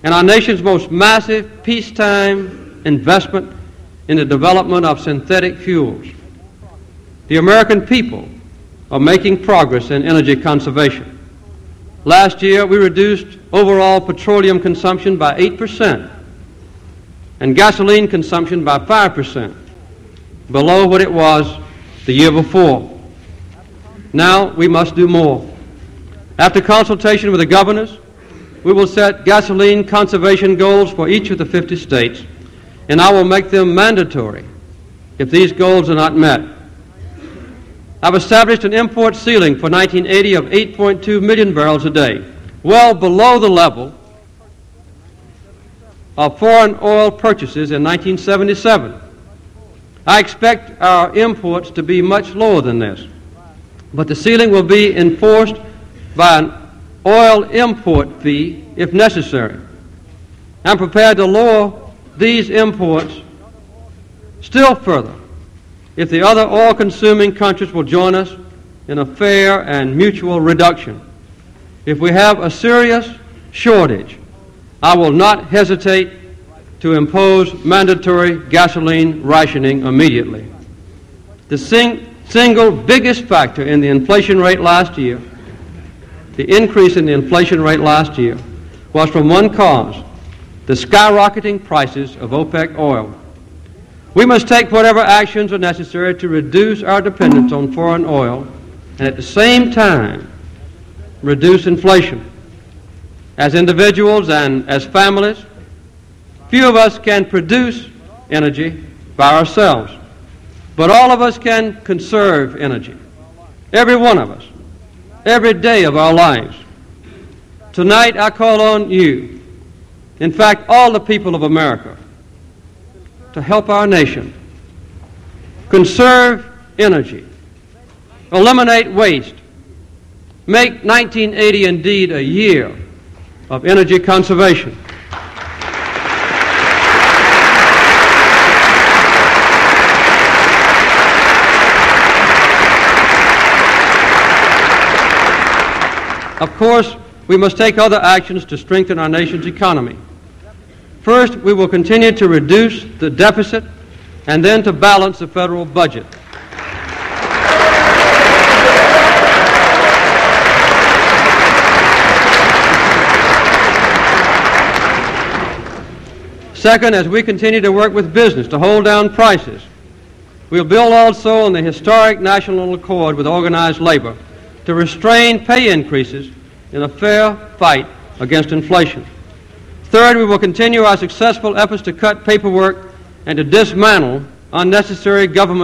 and our nation's most massive peacetime investment in the development of synthetic fuels. The American people are making progress in energy conservation. Last year, we reduced overall petroleum consumption by 8% and gasoline consumption by 5%, below what it was the year before. Now we must do more. After consultation with the governors, we will set gasoline conservation goals for each of the 50 states, and I will make them mandatory if these goals are not met. I've established an import ceiling for 1980 of 8.2 million barrels a day, well below the level of foreign oil purchases in 1977. I expect our imports to be much lower than this, but the ceiling will be enforced by an oil import fee if necessary. I'm prepared to lower these imports still further if the other oil-consuming countries will join us in a fair and mutual reduction. If we have a serious shortage, I will not hesitate to impose mandatory gasoline rationing immediately. The single biggest factor in the inflation rate last year, the increase in the inflation rate last year, was from one cause: the skyrocketing prices of OPEC oil. We must take whatever actions are necessary to reduce our dependence on foreign oil and at the same time reduce inflation. As individuals and as families, few of us can produce energy by ourselves, but all of us can conserve energy. Every one of us, every day of our lives. Tonight I call on you, in fact all the people of America, to help our nation conserve energy, eliminate waste, make 1980 indeed a year of energy conservation. Of course, we must take other actions to strengthen our nation's economy. First, we will continue to reduce the deficit and then to balance the federal budget. Second, as we continue to work with business to hold down prices, we'll build also on the historic national accord with organized labor to restrain pay increases in a fair fight against inflation. Third, we will continue our successful efforts to cut paperwork and to dismantle unnecessary government